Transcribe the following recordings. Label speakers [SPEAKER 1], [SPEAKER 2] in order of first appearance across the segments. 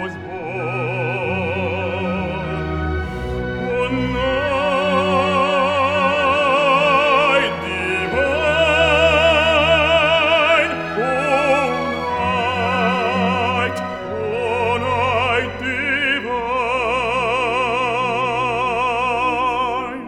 [SPEAKER 1] was born. O night divine, O night divine.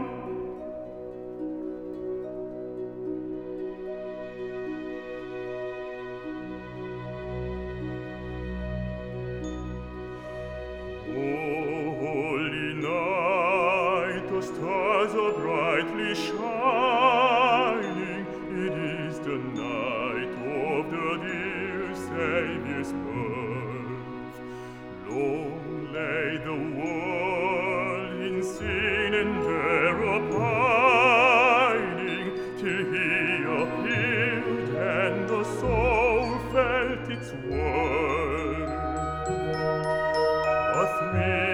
[SPEAKER 1] Holy night, the stars are brightly shining. It is the night of the dear Saviour's birth. Long lay the world in sin and error pining, till he appeared and the soul felt its worth. A thrill